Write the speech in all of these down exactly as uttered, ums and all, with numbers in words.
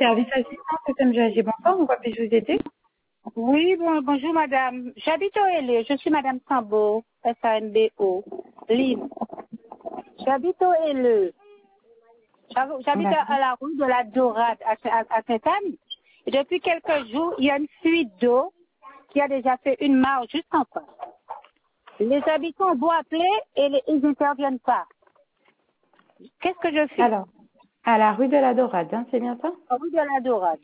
Service assistance S M G A G, bonsoir, en quoi puis-je vous aider? Oui, bon, bonjour madame. J'habite au L E. Je suis madame Sambo, S A M B O, Lille. J'habite au L E. J'habite à, à la rue de la Dorade à, à, à Sainte-Anne. Et depuis quelques jours, il y a une fuite d'eau qui a déjà fait une mare juste en face. Les habitants vont appeler et les, ils n'interviennent pas. Qu'est-ce que je fais? Alors, à la rue de la Dorade, hein, c'est bien ça? La rue de la Dorade.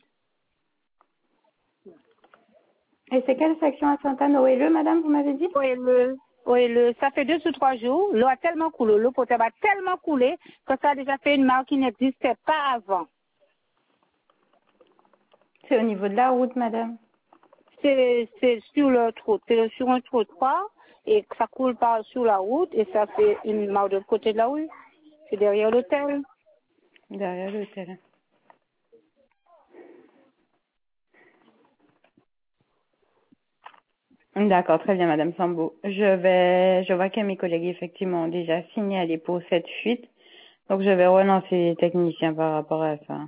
Et c'est quelle section à Sainte-Anne au L E, madame, vous m'avez dit? Au L E. Au L E. Ça fait deux ou trois jours. L'eau a tellement coulé, l'eau potable a tellement coulé que ça a déjà fait une mare qui n'existait pas avant. C'est au niveau de la route, madame. C'est sur le trottoir, c'est sur un trottoir et ça coule par sur la route et ça fait une mare de l'autre côté de la rue. C'est derrière l'hôtel. Derrière l'hôtel. D'accord, très bien, madame Sambo. Je vais, je vois que mes collègues, effectivement, ont déjà signalé pour cette fuite. Donc, je vais relancer les techniciens par rapport à ça.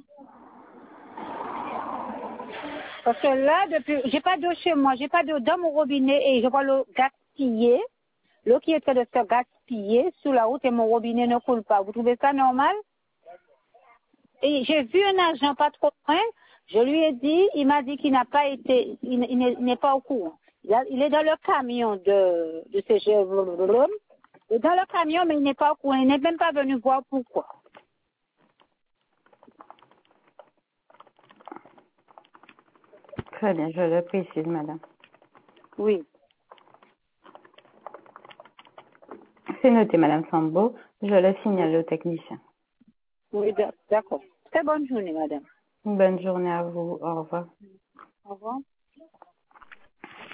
Parce que là, depuis, j'ai pas d'eau chez moi, j'ai pas d'eau dans mon robinet et je vois l'eau gaspiller. L'eau qui est en train de se gaspiller sur la route et mon robinet ne coule pas. Vous trouvez ça normal? Et j'ai vu un agent pas trop loin. Je lui ai dit, il m'a dit qu'il n'a pas été, il, il n'est il n'est pas au courant. Il, a- il est dans le camion de, de C G. Il est dans le camion, mais il n'est pas au courant. Il n'est même pas venu voir pourquoi. Très bien, je le précise, madame. Oui. C'est noté, madame Sambo. Je le signale au technicien. Oui, d'accord. Très bonne journée, madame. Une bonne journée à vous. Au revoir. Au revoir.